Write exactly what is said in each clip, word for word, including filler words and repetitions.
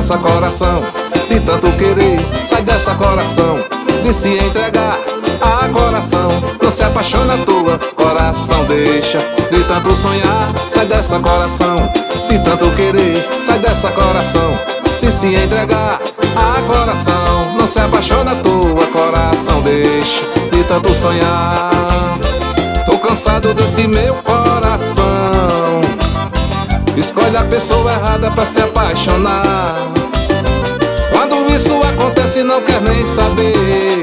dessa coração, de tanto querer. Sai dessa coração, de se entregar. Ah, coração, não se apaixona à toa. Coração, deixa de tanto sonhar. Sai dessa coração, de tanto querer. Sai dessa coração, de se entregar. Ah, coração, não se apaixona à toa. Coração, deixa de tanto sonhar. Tô cansado desse meu coração. Escolhe a pessoa errada pra se apaixonar. Quando isso acontece não quer nem saber.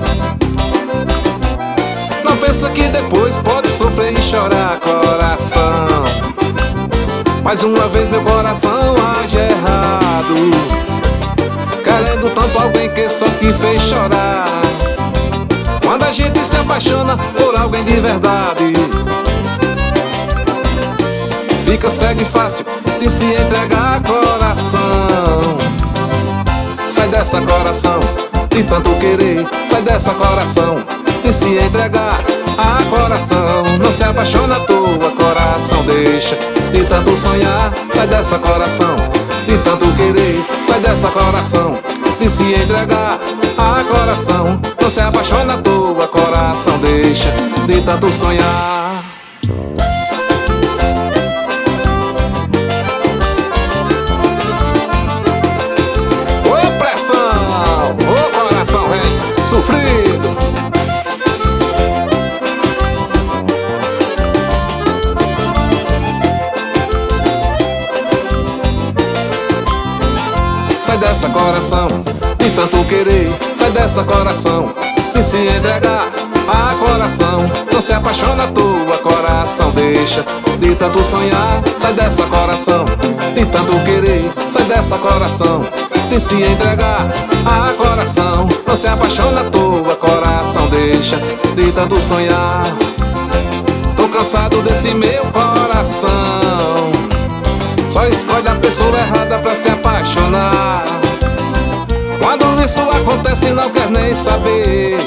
Não pensa que depois pode sofrer e chorar, coração. Mais uma vez meu coração age errado, querendo tanto alguém que só te fez chorar. Quando a gente se apaixona por alguém de verdade, fica cego e fácil de se entregar, coração. Sai dessa coração, de tanto querer. Sai dessa coração, de se entregar. Ah, coração, não se apaixona à toa. Coração, deixa de tanto sonhar. Sai dessa coração, de tanto querer. Sai dessa coração, de se entregar. Ah, coração, não se apaixona à toa. Coração, deixa de tanto sonhar. Ô pressão, ô coração vem sofrido. Sai dessa coração, de tanto querer. Sai dessa coração, de se entregar. Ah, coração, não se apaixona à toa. Coração, deixa de tanto sonhar. Sai dessa coração, de tanto querer. Sai dessa coração, de se entregar. Ah, coração, não se apaixona à toa. Coração, deixa de tanto sonhar. Tô cansado desse meu coração. Só escolhe a pessoa errada pra se apaixonar. Quando isso acontece não quer nem saber.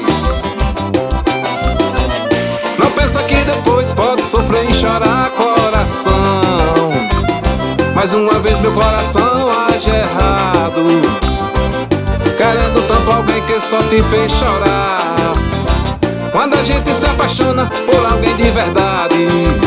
Não pensa que depois pode sofrer e chorar, coração. Mais uma vez meu coração age errado, querendo tanto alguém que só te fez chorar. Quando a gente se apaixona por alguém de verdade,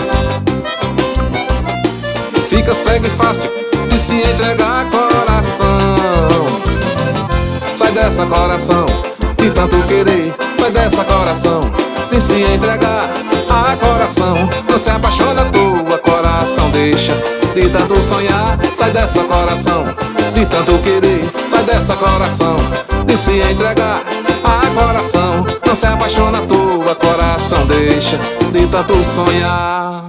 fica cego e fácil de se entregar, coração. Sai dessa coração, de tanto querer. Sai dessa coração, de se entregar. Ah, coração, não se apaixona à toa. Coração, deixa de tanto sonhar. Sai dessa coração, de tanto querer. Sai dessa coração, de se entregar. Ah, coração, não se apaixona à toa. Coração, deixa de tanto sonhar.